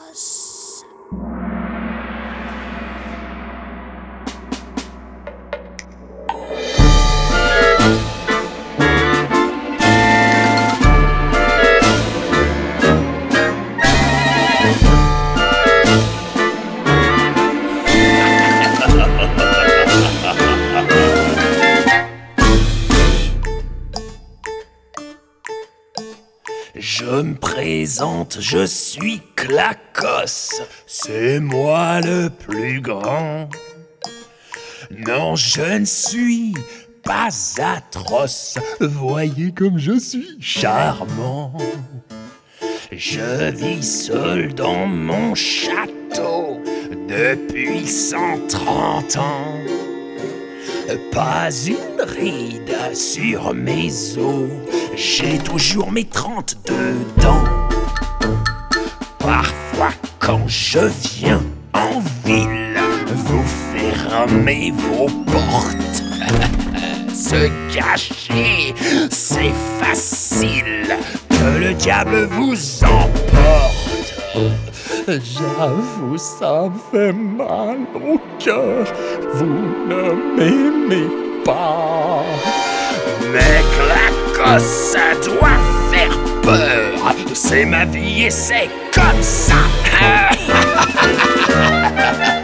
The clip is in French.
Clacos. Je me présente, je suis Clacos, c'est moi le plus grand. Non, je ne suis pas atroce, voyez comme je suis charmant. Je vis seul dans mon château depuis 130 ans. Pas une ride sur mes os, j'ai toujours mes 32 dents. Parfois quand je viens en ville, vous fermez vos portes. Se cacher, c'est facile, que le diable vous emporte. J'avoue, ça me fait mal au cœur, vous ne m'aimez pas. Mais Clacos, ça doit faire peur, c'est ma vie et c'est comme ça.